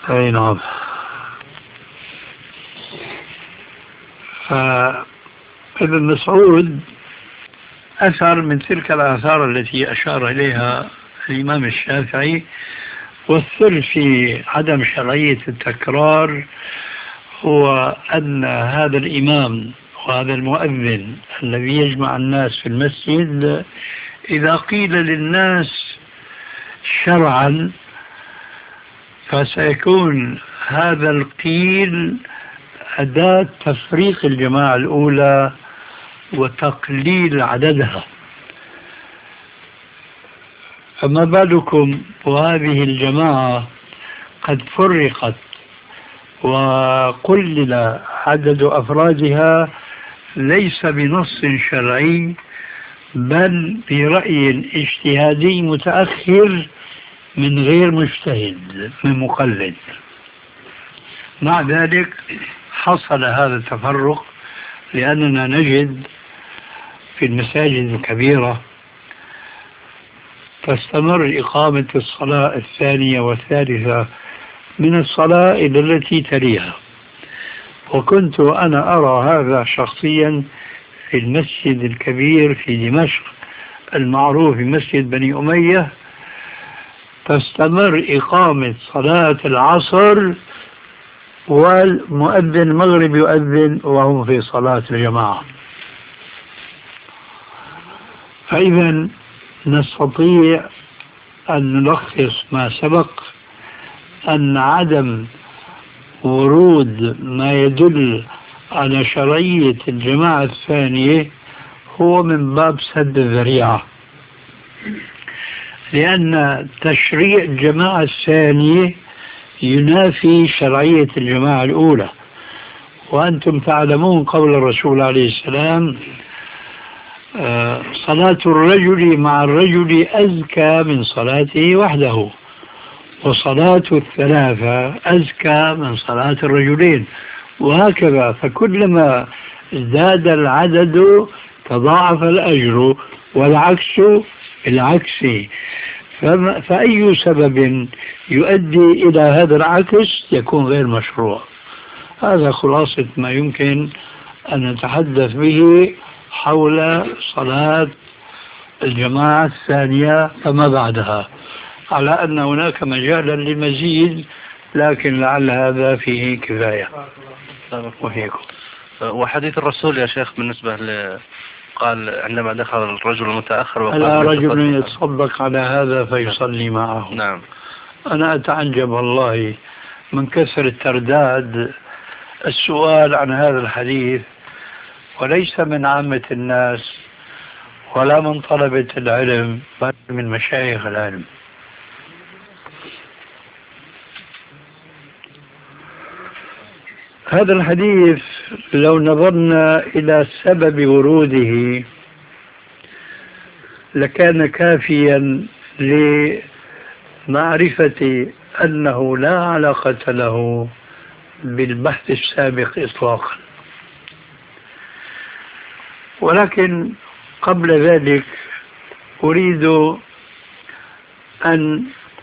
أي نعم. فابن مسعود أثر من تلك الآثار التي أشار إليها الإمام الشافعي، والسر في عدم شرعية التكرار هو أن هذا الإمام وهذا المؤذن الذي يجمع الناس في المسجد إذا قيل للناس شرعا فسيكون هذا القيل أداة تفريق الجماعة الأولى وتقليل عددها، فما بالكم وهذه الجماعة قد فرقت وقلل عدد أفرادها ليس بنص شرعي بل برأي اجتهادي متأخر من غير مجتهد من مقلد. مع ذلك حصل هذا التفرق، لأننا نجد في المساجد الكبيرة تستمر إقامة الصلاة الثانية والثالثة من الصلاة إلى التي تليها، وكنت أنا أرى هذا شخصيا في المسجد الكبير في دمشق المعروف بمسجد بني أمية، تستمر إقامة صلاة العصر والمؤذن المغرب يؤذن وهم في صلاة الجماعة. فإذا نستطيع أن نلخص ما سبق أن عدم ورود ما يدل على شرعية الجماعة الثانية هو من باب سد الذريعة، لأن تشريع الجماعة الثانية ينافي شرعية الجماعة الأولى. وأنتم تعلمون قول الرسول عليه السلام: صلاة الرجل مع الرجل أزكى من صلاته وحده، وصلاة الثلاثة أزكى من صلاة الرجلين، وهكذا. فكلما ازداد العدد تضاعف الأجر، والعكس بالعكس. فأي سبب يؤدي إلى هذا العكس يكون غير مشروع. هذا خلاصة ما يمكن أن نتحدث به حول صلاة الجماعة الثانية فما بعدها، على أن هناك مجالا للمزيد، لكن لعل هذا فيه كفاية. وفيكم. وحديث الرسول يا شيخ بالنسبة قال عندما دخل الرجل المتأخر وقال: ألا رجل يتصدق على هذا فيصلي معه. نعم. أنا أتعجب والله من كثر الترداد السؤال عن هذا الحديث، وليس من عامة الناس ولا من طلبة العلم بل من مشايخ العلم. هذا الحديث لو نظرنا إلى سبب وروده لكان كافيا لمعرفة أنه لا علاقة له بالبحث السابق إطلاقا. ولكن قبل ذلك أريد أن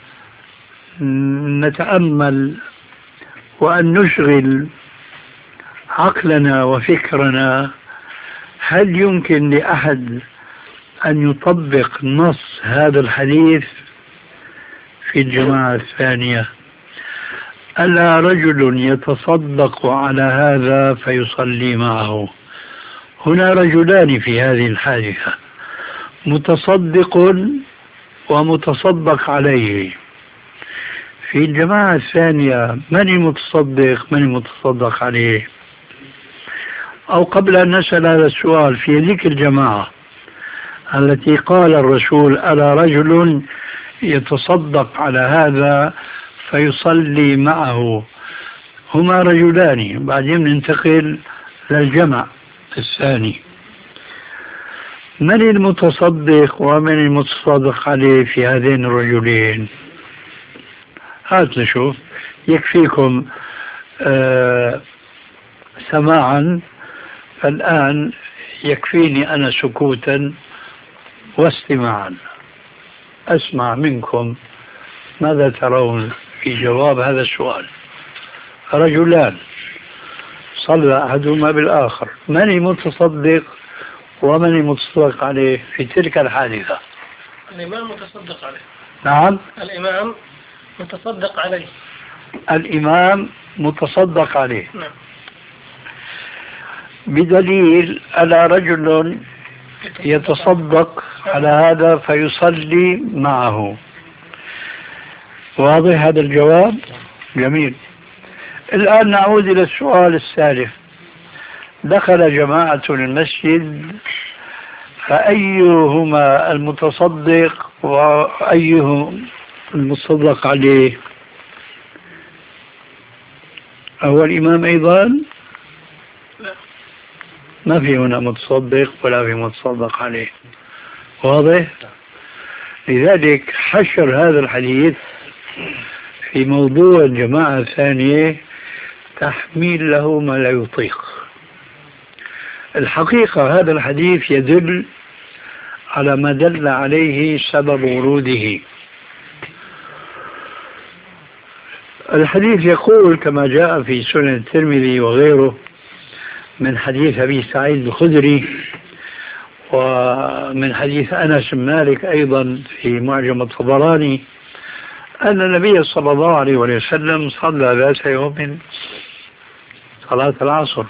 نتأمل وأن نشغل عقلنا وفكرنا. هل يمكن لأحد أن يطبق نص هذا الحديث في الجماعة الثانية؟ ألا رجل يتصدق على هذا فيصلي معه. هنا رجلان في هذه الحادثة، متصدق ومتصدق عليه. في الجماعة الثانية من المتصدق من المتصدق عليه؟ أو قبل أن نسأل هذا السؤال، في ذيك الجماعة التي قال الرسول: ألا رجل يتصدق على هذا فيصلي معه، هما رجلان. بعدين ننتقل للجمع الثاني، من المتصدق ومن المتصدق عليه في هذين الرجلين؟ هات نشوف. يكفيكم سماعا، فالآن يكفيني أنا سكوتا واستماعا. أسمع منكم ماذا ترون في جواب هذا السؤال. رجلان صلى أحدهما بالآخر، من المتصدق ومن المتصدق عليه في تلك الحادثة؟ الإمام متصدق عليه. نعم، الإمام متصدق عليه. الإمام متصدق عليه. نعم. بدليل ألا رجل يتصدق على هذا فيصلي معه. واضح هذا الجواب؟ جميل. الآن نعود إلى السؤال الثالث. دخل جماعة المسجد، فأيهما المتصدق وأيهم المتصدق عليه؟ هو الإمام أيضا؟ لا. ما في هنا متصدق ولا في متصدق عليه. واضح؟ لذلك حشر هذا الحديث في موضوع الجماعة الثانية تحميل له ما لا يطيق. الحقيقة هذا الحديث يدل على ما دل عليه سبب وروده. الحديث يقول كما جاء في سنن الترمذي وغيره من حديث أبي سعيد الخدري، ومن حديث أنس بن مالك أيضا في معجم الطبراني، أن النبي صلى الله عليه وسلم صلى ذات يوم صلاة العصر،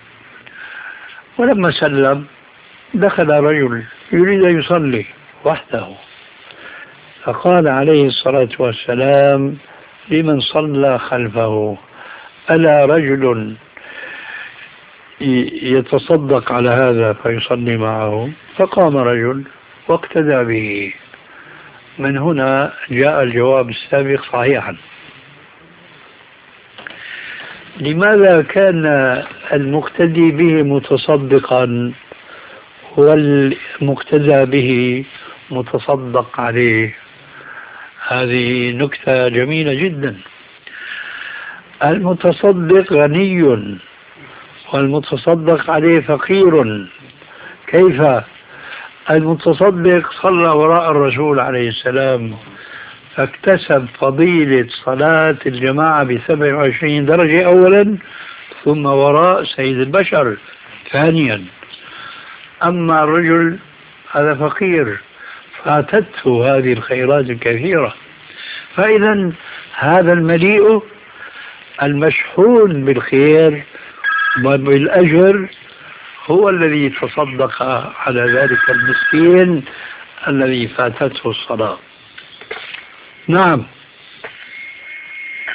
ولما سلم دخل رجل يريد أن يصلي وحده، فقال عليه الصلاة والسلام لمن صلى خلفه: ألا رجل يتصدق على هذا فيصلي معه؟ فقام رجل واقتدى به. من هنا جاء الجواب السابق صحيحا. لماذا كان المقتدي به متصدقا والمقتدى به متصدق عليه؟ هذه نكتة جميلة جدا. المتصدق غني والمتصدق عليه فقير. كيف؟ المتصدق صلى وراء الرسول عليه السلام فاكتسب فضيلة صلاة الجماعة ب27 درجة أولا، ثم وراء سيد البشر ثانيا. أما الرجل هذا فقير فاتته هذه الخيرات الكثيرة. فإذا هذا المليء المشحون بالخير وبالأجر هو الذي تصدق على ذلك المسكين الذي فاتته الصلاة. نعم.